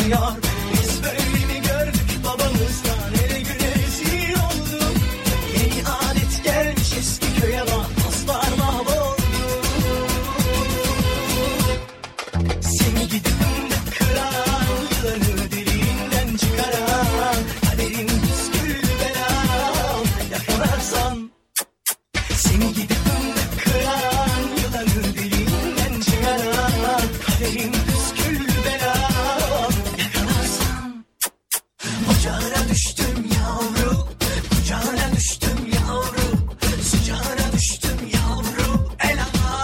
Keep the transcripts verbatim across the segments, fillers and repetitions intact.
patlatıyor. Biz böyle mi gördük babamızdan, ele güne rezil olduk. Yeni adet gelmiş eski köye bak, dostlar mahvoldu. Seni gidip de kıran, yılanı deliğinden çıkaran, kaderin püskül belam yakalarsan. Seni gidip de kıran, yılanı deliğinden çıkaran, kaderin püskül belam yakalarsan. Ocağına düştüm yavru, kucağına düştüm yavru, sıcağına düştüm yavru, el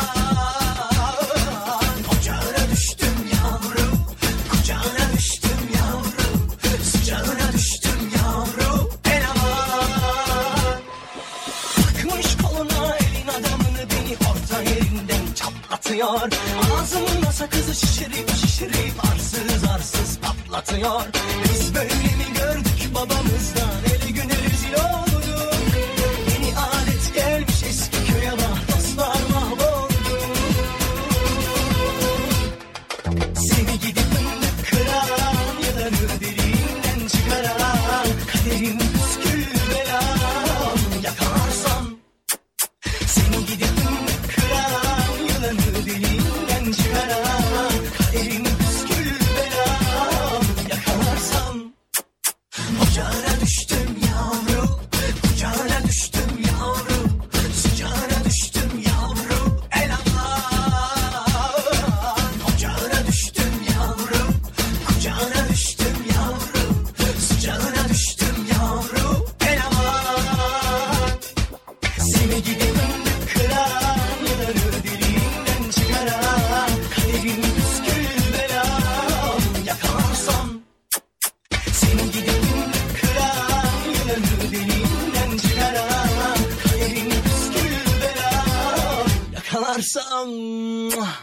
aman. Ocağına düştüm yavru, kucağına düştüm yavru, sıcağına düştüm yavru, el aman. Takmış koluna elin adamını, beni orta yerinden çatlatıyor. Ağzımda sakızı şişirip şişirip arsız arsız patlatıyor. Biz böyle mi gördük babamızdan, eli güne rezil olduk. Yeni adet gelmiş eski köye bak, dostlar mahvoldu. Seni gidip de kıran, yılanı deliğinden çıkaran, kaderin püskül belam yakalarsan. Seni gidip de kıran, yılanı deliğinden çıkaran, kaderin püskül belam yakalarsan. Ocağına düştüm yavru, kucağına düştüm yavru, sıcağına düştüm yavru, el aman. Ocağına düştüm yavru, kucağına düştüm yavru, sıcağına düştüm yavru, el aman. Seni gidip de kıran, yılanı deliğinden çıkaran, kaderin püskül belam yakalarsan. Seni gidip de kıran, yılanı deliğinden çıkaran, kaderin püskül belam yakalarsan.